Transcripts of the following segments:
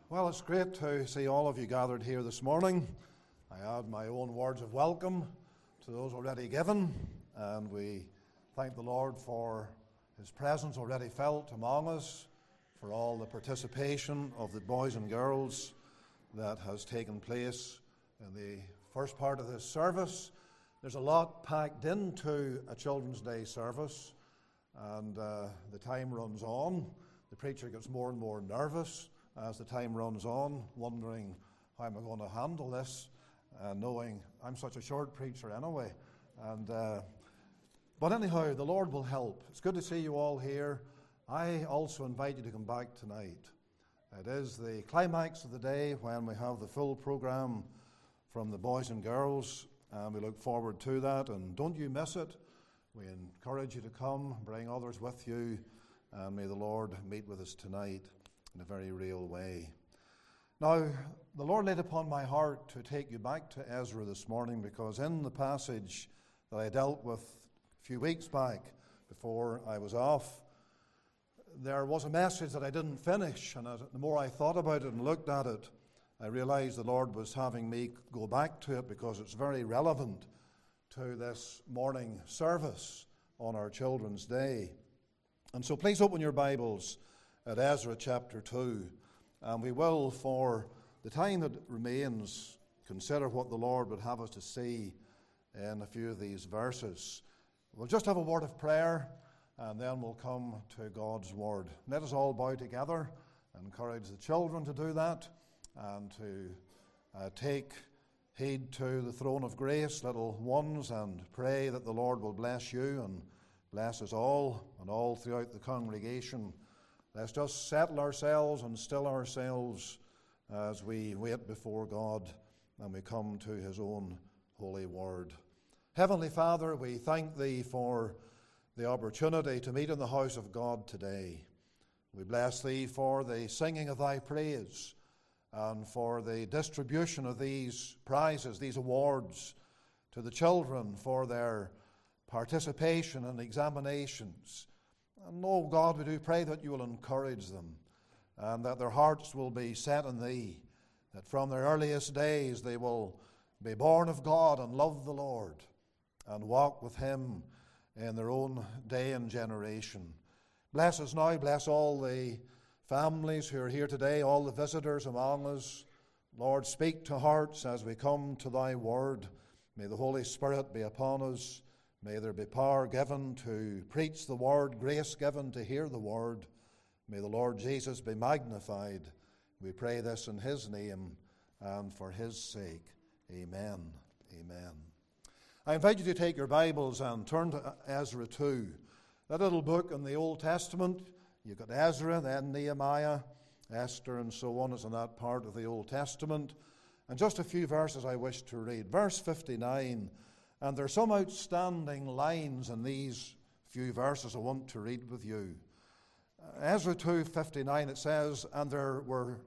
Well, it's great to see all of you gathered here this morning. I add my own words of welcome to those already given, and we thank the Lord for His presence already felt among us, for all the participation of the boys and girls that has taken place in the first part of this service. There's a lot packed into a Children's Day service, and the time runs on. The preacher gets more and more nervous as the time runs on, wondering how am I going to handle this, knowing I'm such a short preacher anyway. But anyhow, the Lord will help. It's good to see you all here. I also invite you to come back tonight. It is the climax of the day when we have the full program from the boys and girls, and we look forward to that. And don't you miss it. We encourage you to come, bring others with you, and may the Lord meet with us tonight in a very real way. Now, the Lord laid upon my heart to take you back to Ezra this morning, because in the passage that I dealt with a few weeks back before I was off, there was a message that I didn't finish, and the more I thought about it and looked at it, I realized the Lord was having me go back to it because it's very relevant to this morning service on our Children's Day. And so please open your Bibles at Ezra chapter 2, and we will, for the time that remains, consider what the Lord would have us to see in a few of these verses. We'll just have a word of prayer, and then we'll come to God's Word. Let us all bow together and encourage the children to do that, and to take heed to the throne of grace, little ones, and pray that the Lord will bless you and bless us all and all throughout the congregation. Let's just settle ourselves and still ourselves as we wait before God and we come to His own holy word. Heavenly Father, we thank Thee for the opportunity to meet in the house of God today. We bless Thee for the singing of Thy praise and for the distribution of these prizes, these awards to the children for their participation in examinations. And oh God, we do pray that You will encourage them and that their hearts will be set on Thee, that from their earliest days they will be born of God and love the Lord and walk with Him in their own day and generation. Bless us now, bless all the families who are here today, all the visitors among us. Lord, speak to hearts as we come to Thy word. May the Holy Spirit be upon us. May there be power given to preach the word, grace given to hear the word. May the Lord Jesus be magnified. We pray this in His name and for His sake. Amen. Amen. I invite you to take your Bibles and turn to Ezra 2. That little book in the Old Testament. You've got Ezra, then Nehemiah, Esther, and so on is in that part of the Old Testament. And just a few verses I wish to read. Verse 59. And there are some outstanding lines in these few verses I want to read with you. Ezra 2:59, it says, And there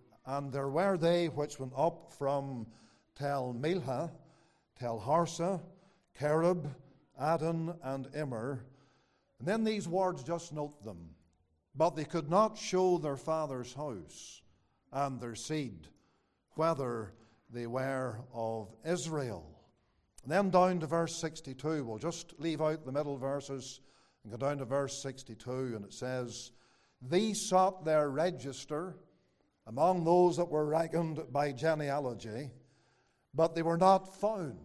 were they which went up from Tel Milha, Tel Harsa, Kerub, Adon, and Immer. And then these words, just note them. But they could not show their father's house and their seed, whether they were of Israel. And then down to verse 62. We'll just leave out the middle verses and go down to verse 62. And it says, These sought their register among those that were reckoned by genealogy, but they were not found.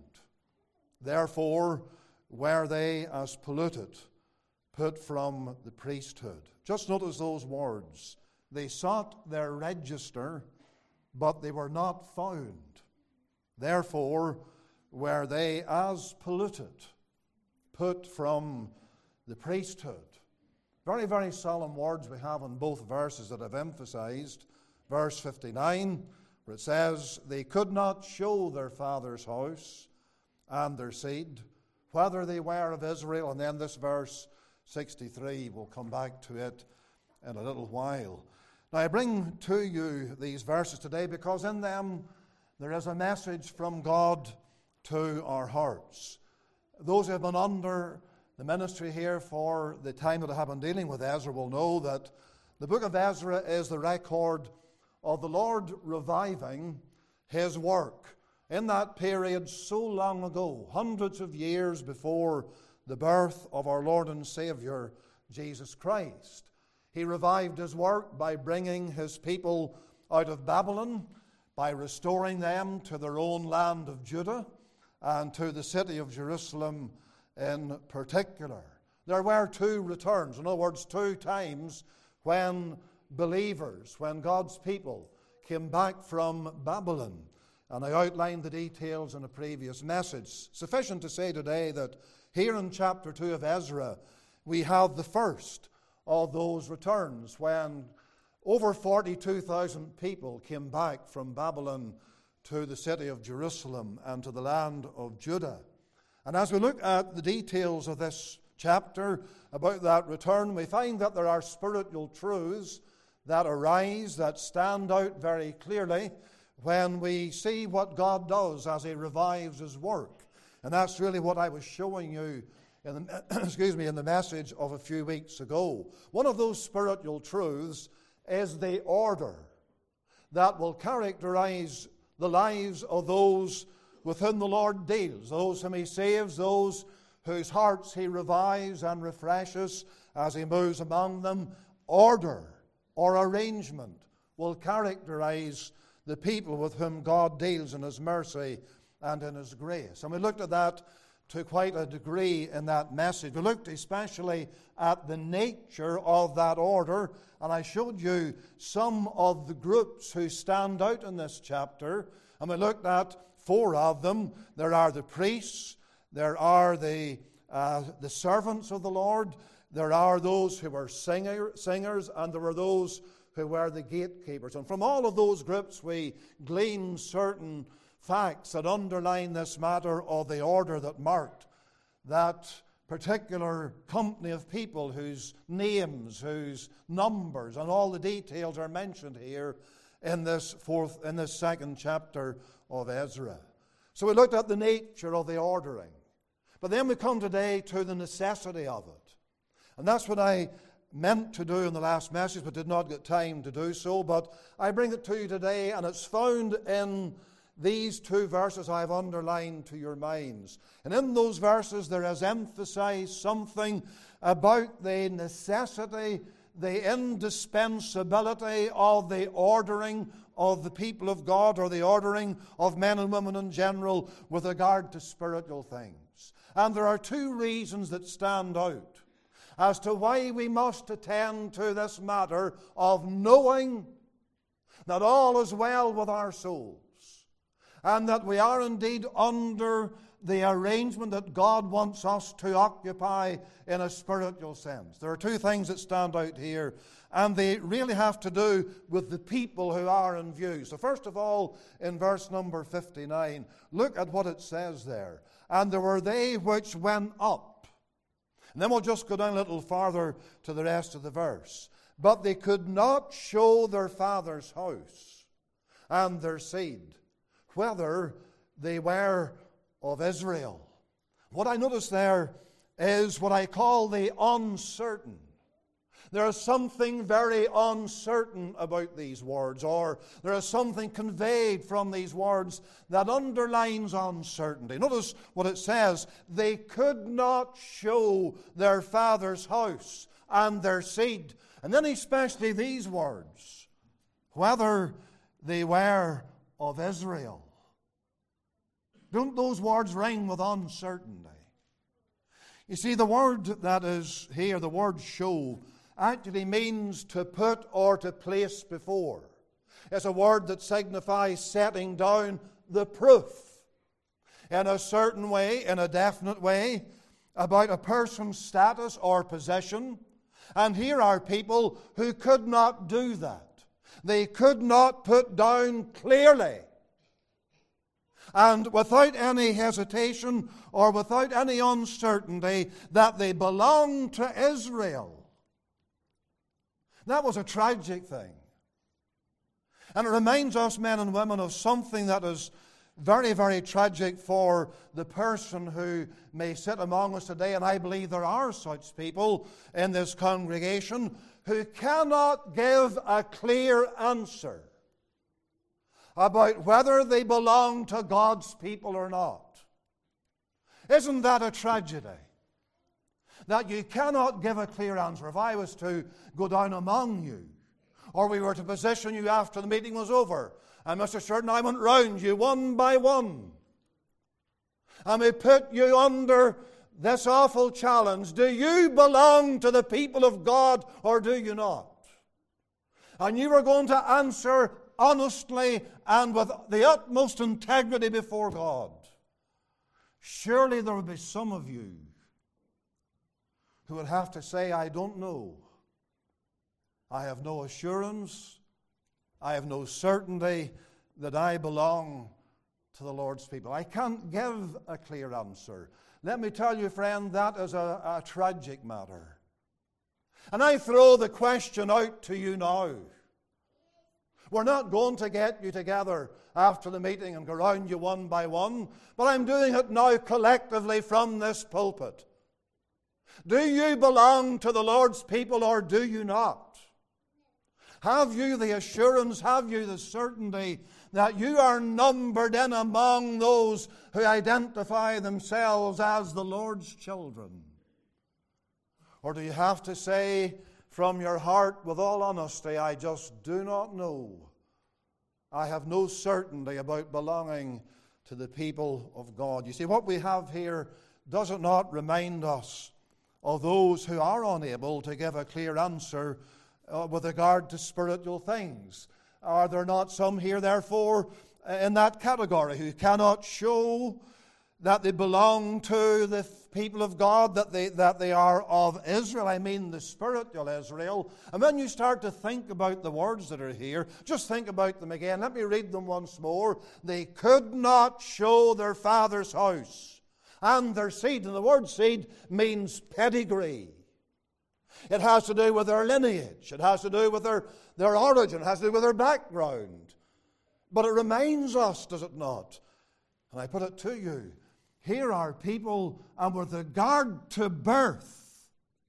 Therefore were they as polluted, put from the priesthood. Just notice those words. They sought their register, but they were not found. Therefore were they as polluted, put from the priesthood. Very, very solemn words we have in both verses that I've emphasized. Verse 59, where it says, They could not show their father's house and their seed, whether they were of Israel. And then this verse 63, we'll come back to it in a little while. Now I bring to you these verses today because in them there is a message from God to our hearts. Those who have been under the ministry here for the time that I have been dealing with Ezra will know that the book of Ezra is the record of the Lord reviving His work in that period so long ago, hundreds of years before the birth of our Lord and Savior, Jesus Christ. He revived His work by bringing His people out of Babylon, by restoring them to their own land of Judah and to the city of Jerusalem in particular. There were two returns, in other words, two times when believers, when God's people came back from Babylon. And I outlined the details in a previous message. Sufficient to say today that here in chapter 2 of Ezra, we have the first of those returns when over 42,000 people came back from Babylon to the city of Jerusalem and to the land of Judah. And as we look at the details of this chapter about that return, we find that there are spiritual truths that arise, that stand out very clearly when we see what God does as He revives His work. And that's really what I was showing you in the, in the message of a few weeks ago. One of those spiritual truths is the order that will characterize the lives of those with whom the Lord deals, those whom He saves, those whose hearts He revives and refreshes as He moves among them. Order or arrangement will characterize the people with whom God deals in His mercy and in His grace. And we looked at that to quite a degree in that message. We looked especially at the nature of that order, and I showed you some of the groups who stand out in this chapter, and we looked at four of them. There are the priests, there are the servants of the Lord, there are those who were singers, and there were those who were the gatekeepers. And from all of those groups we glean certain facts that underline this matter of the order that marked that particular company of people whose names, whose numbers, and all the details are mentioned here in this second chapter of Ezra. So we looked at the nature of the ordering. But then we come today to the necessity of it. And that's what I meant to do in the last message, but did not get time to do so. But I bring it to you today, and it's found in these two verses I have underlined to your minds. And in those verses there is emphasized something about the necessity, the indispensability of the ordering of the people of God, or the ordering of men and women in general with regard to spiritual things. And there are two reasons that stand out as to why we must attend to this matter of knowing that all is well with our souls, and that we are indeed under the arrangement that God wants us to occupy in a spiritual sense. There are two things that stand out here, and they really have to do with the people who are in view. So first of all, in verse number 59, look at what it says there. And there were they which went up. And then we'll just go down a little farther to the rest of the verse. But they could not show their father's house and their seed, whether they were of Israel. What I notice there is what I call the uncertain. There is something very uncertain about these words, or there is something conveyed from these words that underlines uncertainty. Notice what it says. They could not show their father's house and their seed. And then especially these words, whether they were of Israel. Don't those words ring with uncertainty? You see, the word that is here, the word show, actually means to put or to place before. It's a word that signifies setting down the proof in a certain way, in a definite way, about a person's status or position. And here are people who could not do that. They could not put down clearly and without any hesitation or without any uncertainty that they belonged to Israel. That was a tragic thing. And it reminds us, men and women, of something that is very, very tragic for the person who may sit among us today, and I believe there are such people in this congregation who cannot give a clear answer about whether they belong to God's people or not. Isn't that a tragedy? That you cannot give a clear answer. If I was to go down among you, or we were to position you after the meeting was over, and Mr. Sheridan, I went round you one by one, and we put you under this awful challenge: do you belong to the people of God or do you not? And you were going to answer honestly and with the utmost integrity before God. Surely there would be some of you who would have to say, I don't know. I have no assurance, I have no certainty that I belong to the Lord's people. I can't give a clear answer. Let me tell you, friend, that is a tragic matter. And I throw the question out to you now. We're not going to get you together after the meeting and go round you one by one, but I'm doing it now collectively from this pulpit. Do you belong to the Lord's people or do you not? Have you the assurance, have you the certainty that you are numbered in among those who identify themselves as the Lord's children? Or do you have to say from your heart with all honesty, I just do not know. I have no certainty about belonging to the people of God. You see, what we have here, does it not remind us of those who are unable to give a clear answer with regard to spiritual things? Are there not some here, therefore, in that category who cannot show that they belong to the people of God, that they are of Israel? I mean the spiritual Israel. And when you start to think about the words that are here, just think about them again. Let me read them once more. They could not show their father's house and their seed. And the word seed means pedigree. It has to do with their lineage. It has to do with their origin. It has to do with their background. But it reminds us, does it not? And I put it to you, here are people, and with regard to birth,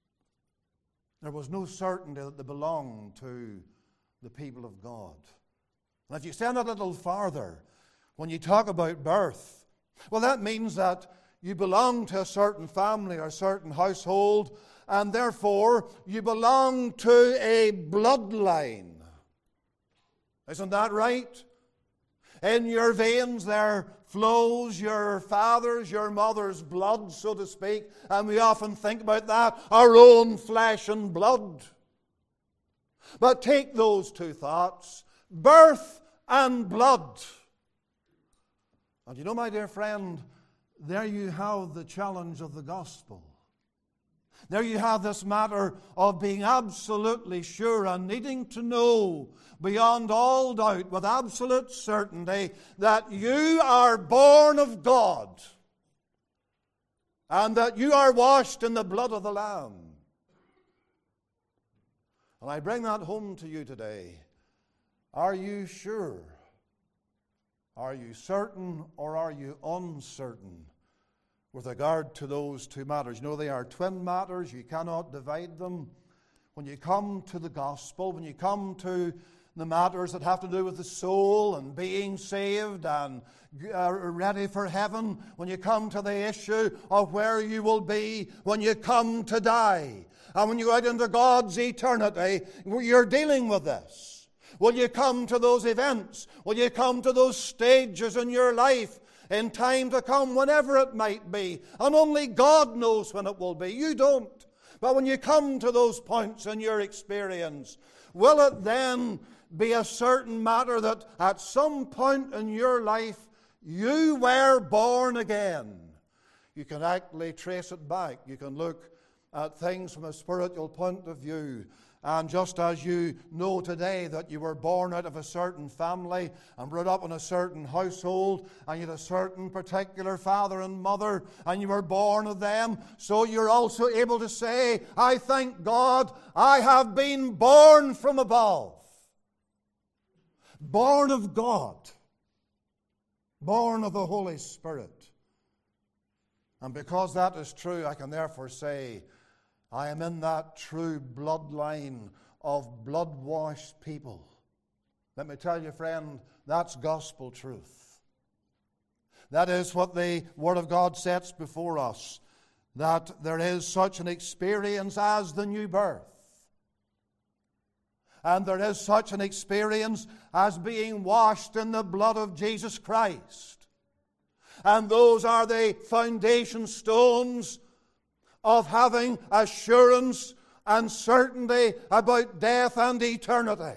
there was no certainty that they belonged to the people of God. And if you extend that a little farther, when you talk about birth, well, that means that you belong to a certain family or a certain household, and therefore you belong to a bloodline. Isn't that right? In your veins there flows your father's, your mother's blood, so to speak, and we often think about that, our own flesh and blood. But take those two thoughts, birth and blood. And you know, my dear friend, there you have the challenge of the gospel. There you have this matter of being absolutely sure and needing to know beyond all doubt, with absolute certainty, that you are born of God and that you are washed in the blood of the Lamb. And I bring that home to you today. Are you sure? Are you certain or are you uncertain with regard to those two matters? You know, they are twin matters. You cannot divide them. When you come to the gospel, when you come to the matters that have to do with the soul and being saved and ready for heaven, when you come to the issue of where you will be when you come to die, and when you go out into God's eternity, you're dealing with this. Will you come to those events? Will you come to those stages in your life in time to come, whenever it might be? And only God knows when it will be. You don't. But when you come to those points in your experience, will it then be a certain matter that at some point in your life you were born again? You can actually trace it back. You can look at things from a spiritual point of view. And just as you know today that you were born out of a certain family and brought up in a certain household, and you had a certain particular father and mother, and you were born of them, so you're also able to say, I thank God I have been born from above. Born of God. Born of the Holy Spirit. And because that is true, I can therefore say, I am in that true bloodline of blood-washed people. Let me tell you, friend, that's gospel truth. That is what the Word of God sets before us, that there is such an experience as the new birth. And there is such an experience as being washed in the blood of Jesus Christ. And those are the foundation stones of having assurance and certainty about death and eternity.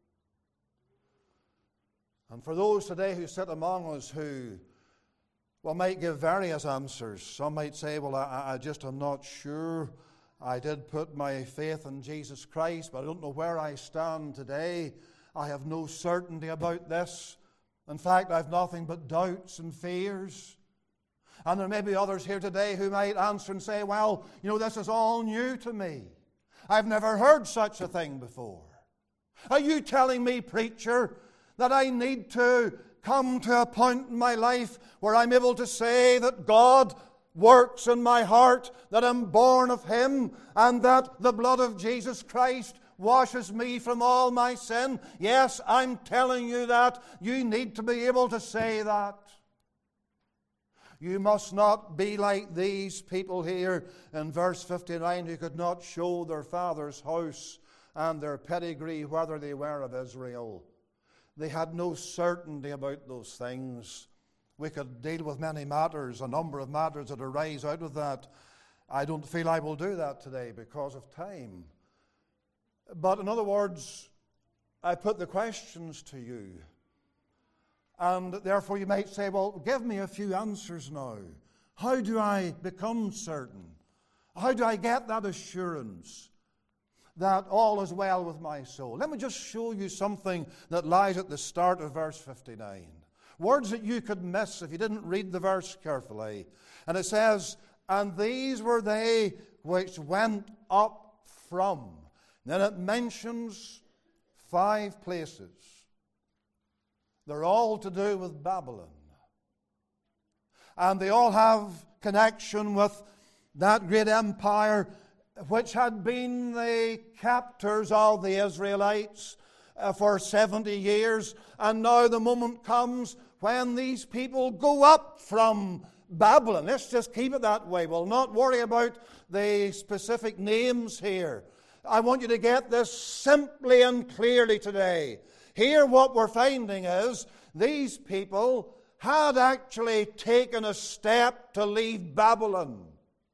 And for those today who sit among us who, well, might give various answers. Some might say, well, I just am not sure. I did put my faith in Jesus Christ, but I don't know where I stand today. I have no certainty about this. In fact, I have nothing but doubts and fears. And there may be others here today who might answer and say, well, this is all new to me. I've never heard such a thing before. Are you telling me, preacher, that I need to come to a point in my life where I'm able to say that God works in my heart, that I'm born of Him, and that the blood of Jesus Christ washes me from all my sin? Yes, I'm telling you that. You need to be able to say that. You must not be like these people here in verse 59 who could not show their father's house and their pedigree, whether they were of Israel. They had no certainty about those things. We could deal with many matters, a number of matters that arise out of that. I don't feel I will do that today because of time. But in other words, I put the questions to you. And therefore you might say, well, give me a few answers now. How do I become certain? How do I get that assurance that all is well with my soul? Let me just show you something that lies at the start of verse 59. Words that you could miss if you didn't read the verse carefully. And it says, and these were they which went up from. Then it mentions 5 places. They're all to do with Babylon. And they all have connection with that great empire which had been the captors of the Israelites for 70 years. And now the moment comes when these people go up from Babylon. Let's just keep it that way. We'll not worry about the specific names here. I want you to get this simply and clearly today. Here what we're finding is these people had actually taken a step to leave Babylon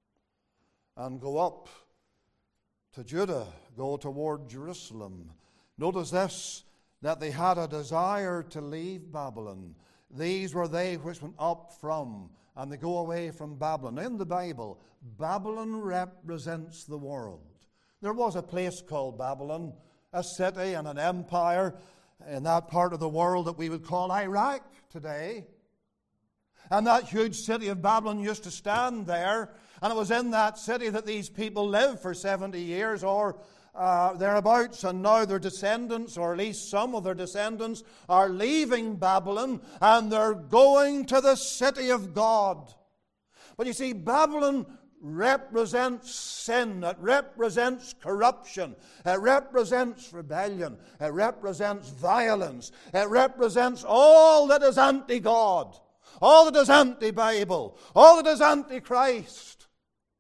and go up to Judah, go toward Jerusalem. Notice this, that they had a desire to leave Babylon. These were they which went up from, and they go away from Babylon. In the Bible, Babylon represents the world. There was a place called Babylon, a city and an empire in that part of the world that we would call Iraq today. And that huge city of Babylon used to stand there, and it was in that city that these people lived for 70 years or thereabouts, and now their descendants, or at least some of their descendants, are leaving Babylon, and they're going to the city of God. But you see, Babylon represents sin. It represents corruption. It represents rebellion. It represents violence. It represents all that is anti-God, all that is anti-Bible, all that is anti-Christ.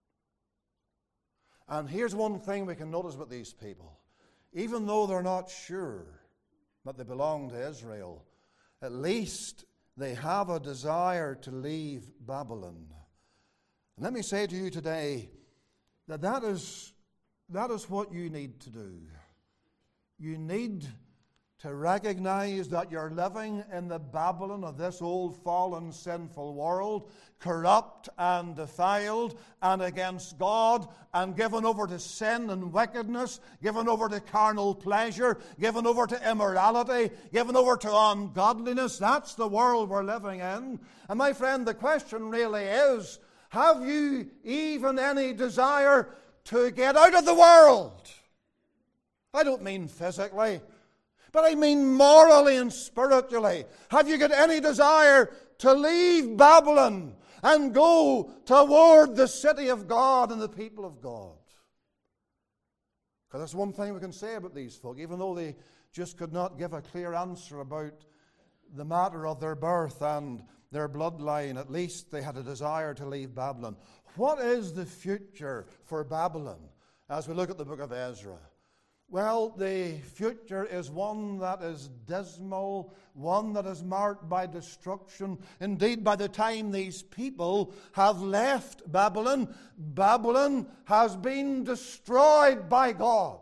And here's one thing we can notice with these people. Even though they're not sure that they belong to Israel, at least they have a desire to leave Babylon. And let me say to you today that is what you need to do. You need to recognize that you're living in the Babylon of this old fallen sinful world, corrupt and defiled and against God and given over to sin and wickedness, given over to carnal pleasure, given over to immorality, given over to ungodliness. That's the world we're living in. And my friend, the question really is, have you even any desire to get out of the world? I don't mean physically, but I mean morally and spiritually. Have you got any desire to leave Babylon and go toward the city of God and the people of God? Because that's one thing we can say about these folk. Even though just could not give a clear answer about the matter of their birth and their bloodline. At least they had a desire to leave Babylon. What is the future for Babylon as we look at the book of Ezra? Well, the future is one that is dismal, one that is marked by destruction. Indeed, by the time these people have left Babylon, Babylon has been destroyed by God.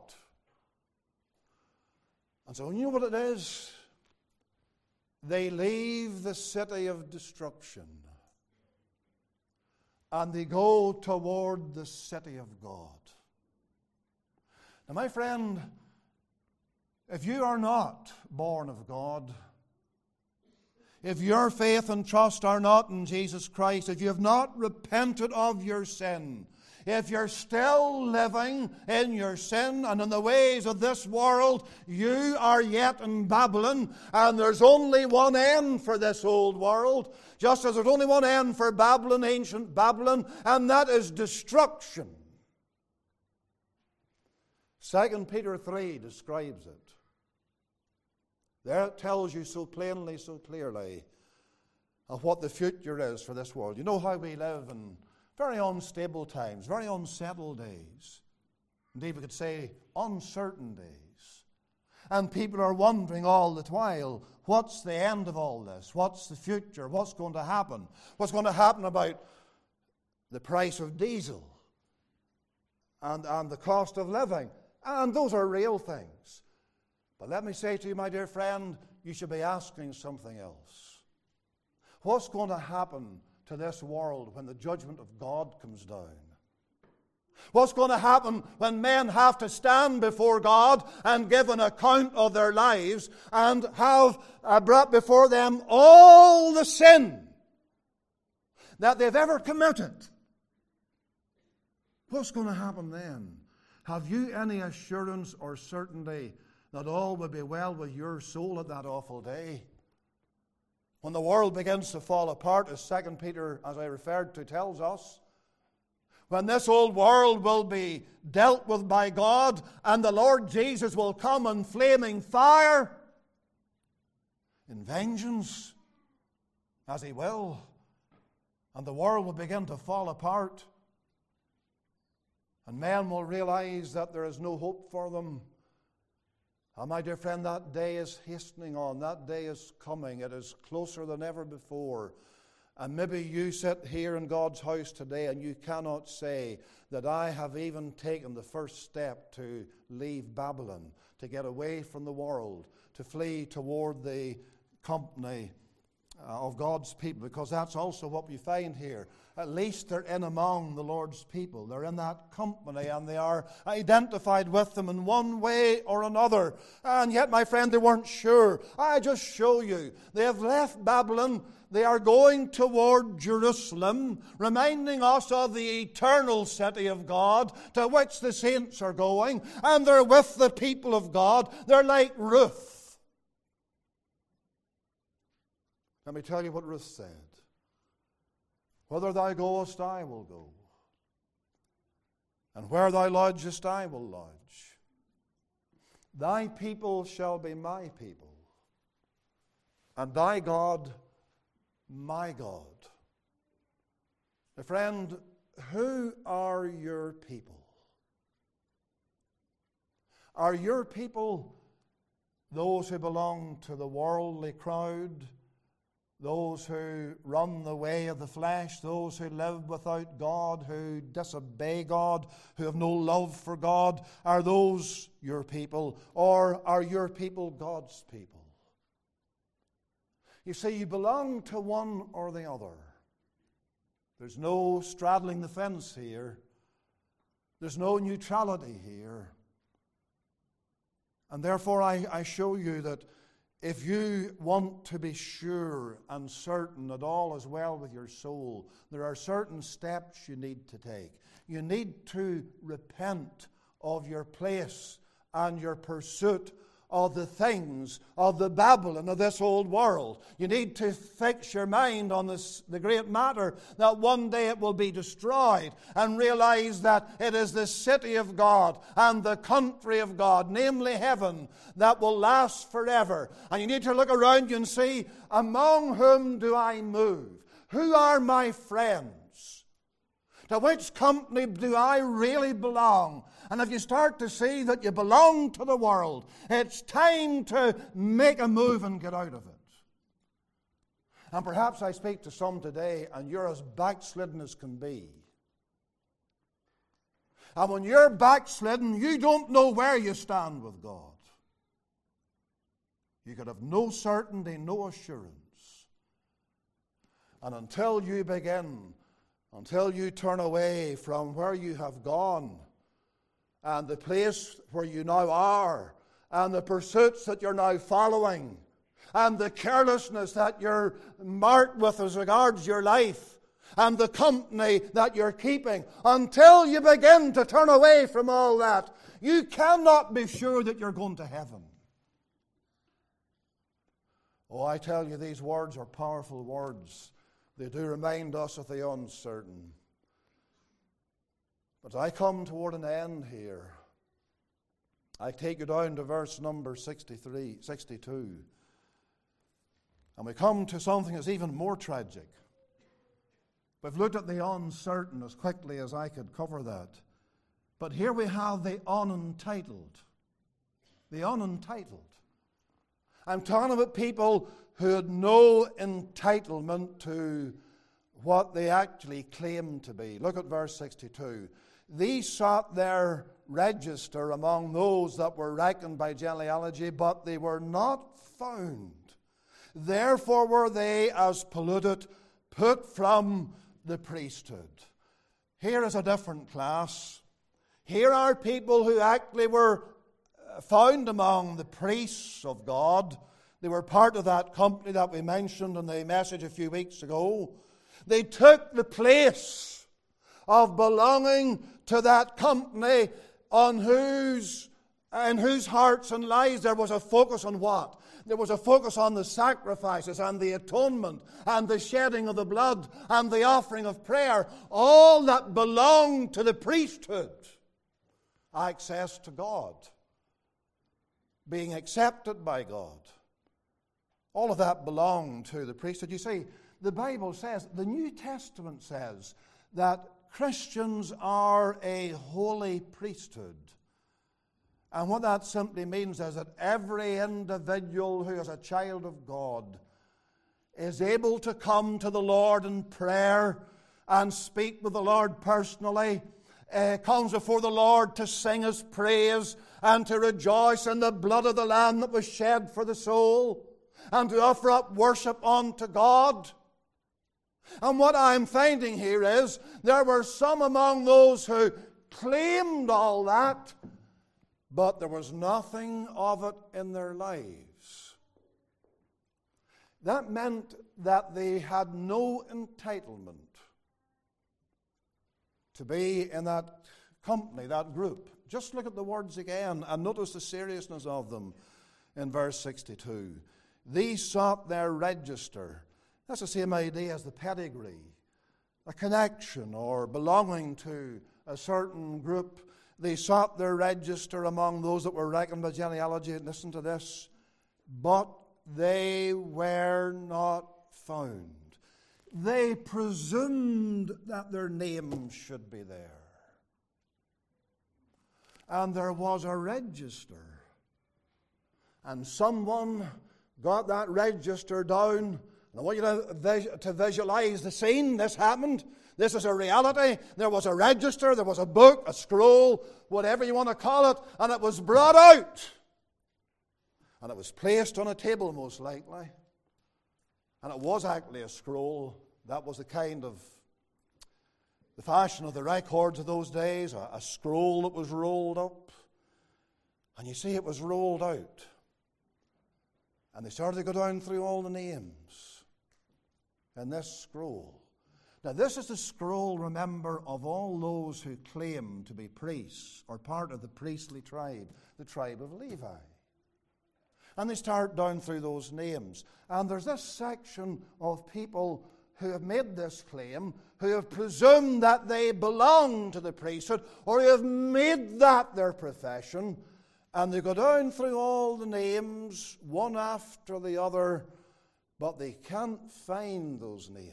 And so you know what it is? They leave the city of destruction and they go toward the city of God. Now, my friend, if you are not born of God, if your faith and trust are not in Jesus Christ, if you have not repented of your sin, if you're still living in your sin and in the ways of this world, you are yet in Babylon, and there's only one end for this old world, just as there's only one end for Babylon, ancient Babylon, and that is destruction. 2 Peter 3 describes it. There it tells you so plainly, so clearly of what the future is for this world. You know how we live in very unstable times, very unsettled days. Indeed, we could say uncertain days. And people are wondering all the while, what's the end of all this? What's the future? What's going to happen? What's going to happen about the price of diesel and the cost of living? And those are real things. But let me say to you, my dear friend, you should be asking something else. What's going to happen to this world when the judgment of God comes down? What's going to happen when men have to stand before God and give an account of their lives and have brought before them all the sin that they've ever committed? What's going to happen then? Have you any assurance or certainty that all will be well with your soul at that awful day? When the world begins to fall apart, as 2 Peter, as I referred to, tells us, when this old world will be dealt with by God and the Lord Jesus will come in flaming fire, in vengeance, as He will, and the world will begin to fall apart, and men will realize that there is no hope for them. And my dear friend, that day is hastening on. That day is coming. It is closer than ever before. And maybe you sit here in God's house today and you cannot say that I have even taken the first step to leave Babylon, to get away from the world, to flee toward the company of God's people, because that's also what we find here. At least they're in among the Lord's people. They're in that company and they are identified with them in one way or another. And yet, my friend, they weren't sure. I just show you. They have left Babylon. They are going toward Jerusalem, reminding us of the eternal city of God to which the saints are going. And they're with the people of God. They're like Ruth. Let me tell you what Ruth said. Whither thou goest, I will go. And where thou lodgest, I will lodge. Thy people shall be my people, and thy God, my God. My friend, who are your people? Are your people those who belong to the worldly crowd? Those who run the way of the flesh, those who live without God, who disobey God, who have no love for God, are those your people? Or are your people God's people? You see, you belong to one or the other. There's no straddling the fence here. There's no neutrality here. And therefore I show you that if you want to be sure and certain that all is well with your soul, there are certain steps you need to take. You need to repent of your place and your pursuit of the things of the Babylon of this old world. You need to fix your mind on the great matter that one day it will be destroyed, and realize that it is the city of God and the country of God, namely heaven, that will last forever. And you need to look around you and see, among whom do I move? Who are my friends? To which company do I really belong? And if you start to see that you belong to the world, it's time to make a move and get out of it. And perhaps I speak to some today, and you're as backslidden as can be. And when you're backslidden, you don't know where you stand with God. You could have no certainty, no assurance. And until you turn away from where you have gone, and the place where you now are, and the pursuits that you're now following, and the carelessness that you're marked with as regards your life, and the company that you're keeping, until you begin to turn away from all that, you cannot be sure that you're going to heaven. Oh, I tell you, these words are powerful words. They do remind us of the uncertain. But I come toward an end here. I take you down to verse number 62. And we come to something that's even more tragic. We've looked at the uncertain as quickly as I could cover that. But here we have the unentitled. The unentitled. I'm talking about people who had no entitlement to what they actually claimed to be. Look at verse 62. These sought their register among those that were reckoned by genealogy, but they were not found. Therefore were they, as polluted, put from the priesthood. Here is a different class. Here are people who actually were found among the priests of God. They were part of that company that we mentioned in the message a few weeks ago. They took the place of belonging to that company in whose hearts and lives there was a focus on what? There was a focus on the sacrifices and the atonement and the shedding of the blood and the offering of prayer. All that belonged to the priesthood. Access to God. Being accepted by God. All of that belonged to the priesthood. You see, the Bible says, the New Testament says, that Christians are a holy priesthood. And what that simply means is that every individual who is a child of God is able to come to the Lord in prayer and speak with the Lord personally, comes before the Lord to sing His praise and to rejoice in the blood of the Lamb that was shed for the soul and to offer up worship unto God. And what I'm finding here is there were some among those who claimed all that, but there was nothing of it in their lives. That meant that they had no entitlement to be in that company, that group. Just look at the words again and notice the seriousness of them in verse 62. These sought their register. That's the same idea as the pedigree, a connection or belonging to a certain group. They sought their register among those that were reckoned by genealogy. Listen to this. But they were not found. They presumed that their names should be there. And there was a register. And someone got that register down. I want you to visualize the scene. This happened. This is a reality. There was a register, there was a book, a scroll, whatever you want to call it, and it was brought out. And it was placed on a table, most likely. And it was actually a scroll. That was the fashion of the records of those days, a scroll that was rolled up. And you see, it was rolled out. And they started to go down through all the names in this scroll. Now, this is the scroll, remember, of all those who claim to be priests or part of the priestly tribe, the tribe of Levi. And they start down through those names. And there's this section of people who have made this claim, who have presumed that they belong to the priesthood, or who have made that their profession. And they go down through all the names, one after the other, but they can't find those names.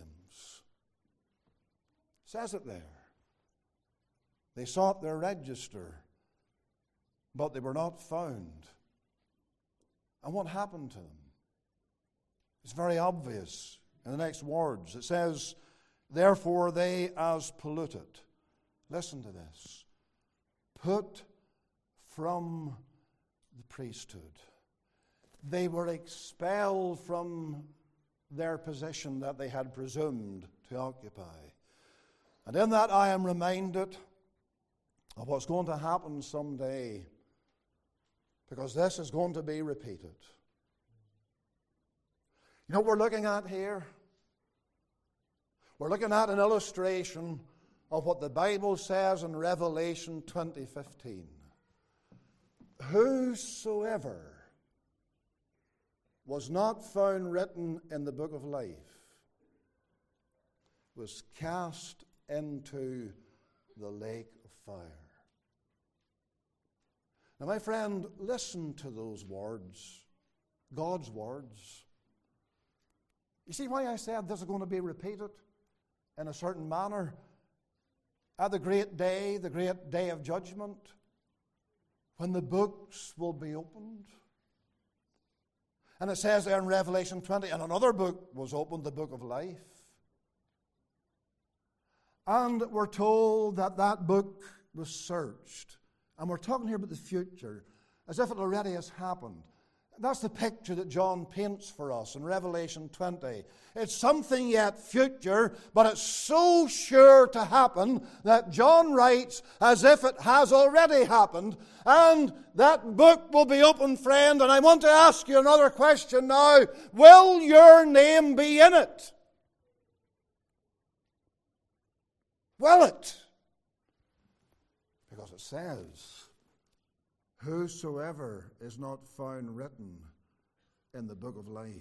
It says it there. They sought their register, but they were not found. And what happened to them? It's very obvious in the next words. It says, therefore they as polluted. Listen to this. Put from the priesthood. They were expelled from their position that they had presumed to occupy. And in that I am reminded of what's going to happen someday, because this is going to be repeated. You know what we're looking at here? We're looking at an illustration of what the Bible says in Revelation 20:15. Whosoever was not found written in the book of life was cast into the lake of fire. Now, my friend, listen to those words, God's words. You see why I said this is going to be repeated in a certain manner at the great day of judgment, when the books will be opened. And it says there in Revelation 20, and another book was opened, the book of life. And we're told that that book was searched. And we're talking here about the future, as if it already has happened. That's the picture that John paints for us in Revelation 20. It's something yet future, but it's so sure to happen that John writes as if it has already happened. And that book will be open, friend, and I want to ask you another question now. Will your name be in it? Will it? Because it says, whosoever is not found written in the book of life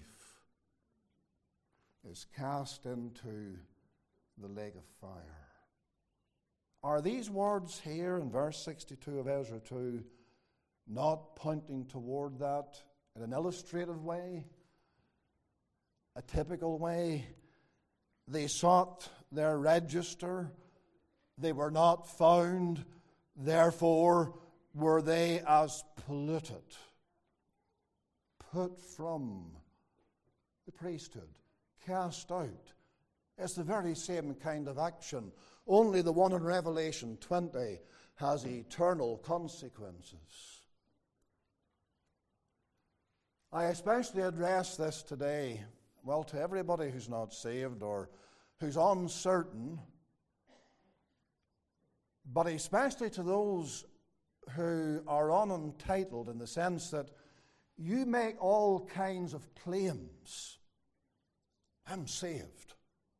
is cast into the lake of fire. Are these words here in verse 62 of Ezra 2 not pointing toward that in an illustrative way, a typical way? They sought their register, they were not found, therefore were they as polluted, put from the priesthood, cast out. It's the very same kind of action, only the one in Revelation 20 has eternal consequences. I especially address this today, well, to everybody who's not saved or who's uncertain, but especially to those who are unentitled, in the sense that you make all kinds of claims. I'm saved.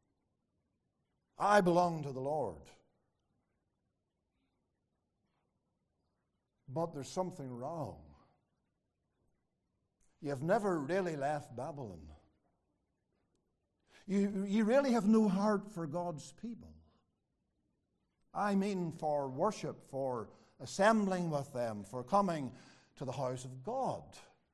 I belong to the Lord. But there's something wrong. You've never really left Babylon. You really have no heart for God's people. I mean for worship, for assembling with them, for coming to the house of God.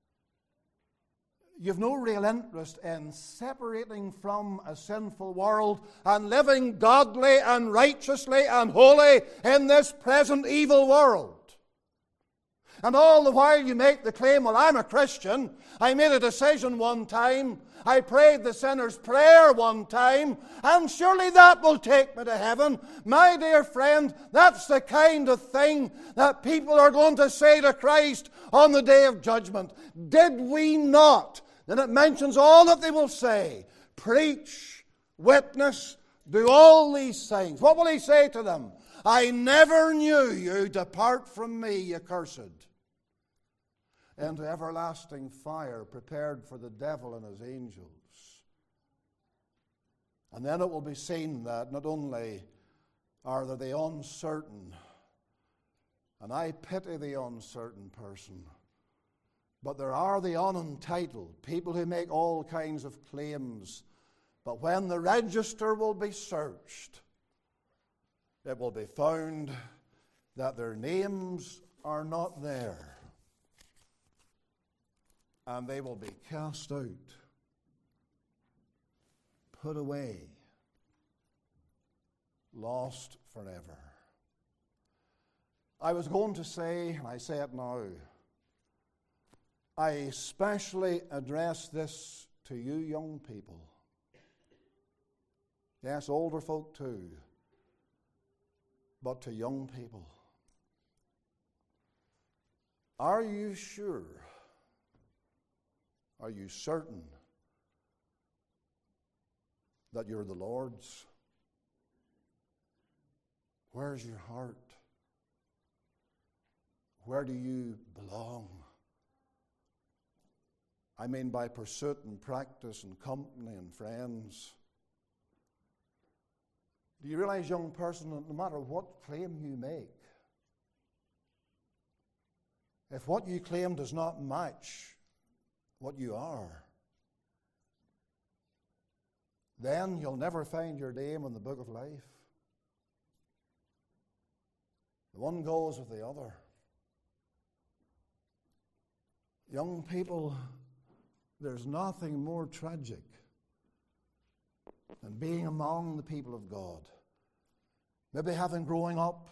You've no real interest in separating from a sinful world and living godly and righteously and holy in this present evil world. And all the while you make the claim, well, I'm a Christian. I made a decision one time. I prayed the sinner's prayer one time. And surely that will take me to heaven. My dear friend, that's the kind of thing that people are going to say to Christ on the day of judgment. Did we not? Then it mentions all that they will say. Preach, witness, do all these things. What will he say to them? I never knew you. Depart from me, ye cursed, into everlasting fire prepared for the devil and his angels. And then it will be seen that not only are they the uncertain, and I pity the uncertain person, But there are the unentitled, people who make all kinds of claims. But when the register will be searched, it will be found that their names are not there. And they will be cast out, put away, lost forever. I was going to say, and I say it now, I especially address this to you young people. Yes, older folk too, but to young people. Are you sure? Are you certain that you're the Lord's? Where's your heart? Where do you belong? I mean by pursuit and practice and company and friends. Do you realize, young person, that no matter what claim you make, if what you claim does not match what you are, then you'll never find your name in the book of life. The one goes with the other. Young people, there's nothing more tragic than being among the people of God. Maybe having grown up,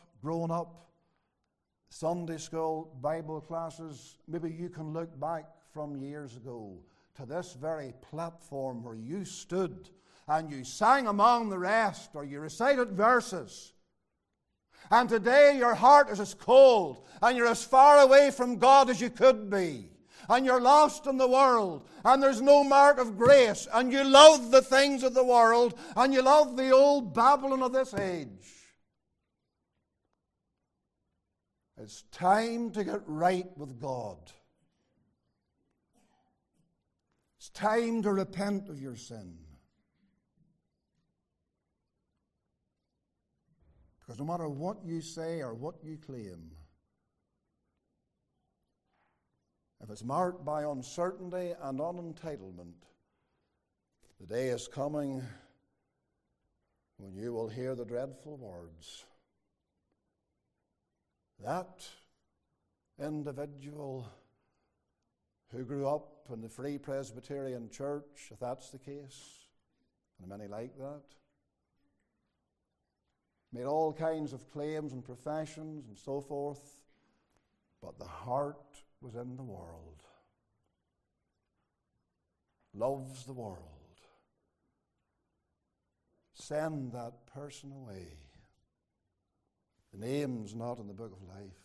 Sunday school, Bible classes, maybe you can look back from years ago to this very platform where you stood and you sang among the rest, or you recited verses. And today your heart is as cold and you're as far away from God as you could be. And you're lost in the world, and there's no mark of grace, and you love the things of the world, and you love the old Babylon of this age. It's time to get right with God. It's time to repent of your sin. Because no matter what you say or what you claim, if it's marked by uncertainty and unentitlement, the day is coming when you will hear the dreadful words. That individual who grew up in the Free Presbyterian Church, if that's the case, and many like that, made all kinds of claims and professions and so forth, but the heart was in the world, loves the world. Send that person away. The name's not in the book of life.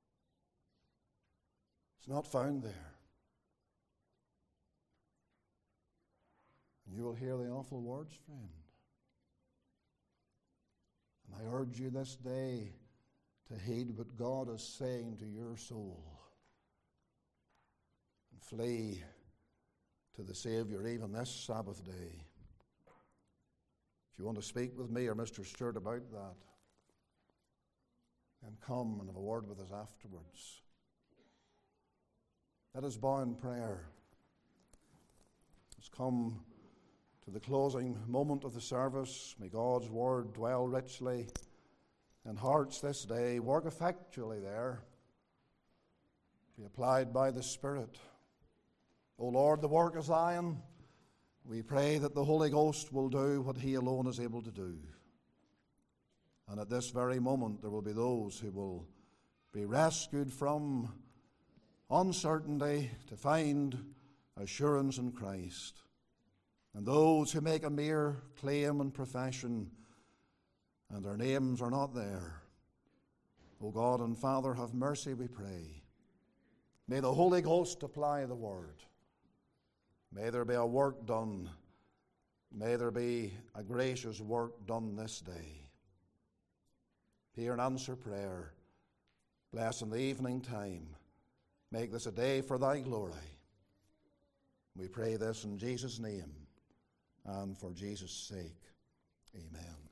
It's not found there. And you will hear the awful words, friend. And I urge you this day to heed what God is saying to your soul. And flee to the Savior even this Sabbath day. If you want to speak with me or Mr. Stewart about that, then come and have a word with us afterwards. Let us bow in prayer. Let's come to the closing moment of the service. May God's word dwell richly in hearts this day, work effectually there, be applied by the Spirit. O Lord, the work is thine. We pray that the Holy Ghost will do what he alone is able to do. And at this very moment there will be those who will be rescued from uncertainty to find assurance in Christ. And those who make a mere claim and profession and their names are not there. O God and Father, have mercy, we pray. May the Holy Ghost apply the word. May there be a work done. May there be a gracious work done this day. Hear and answer prayer. Bless in the evening time. Make this a day for thy glory. We pray this in Jesus' name and for Jesus' sake. Amen.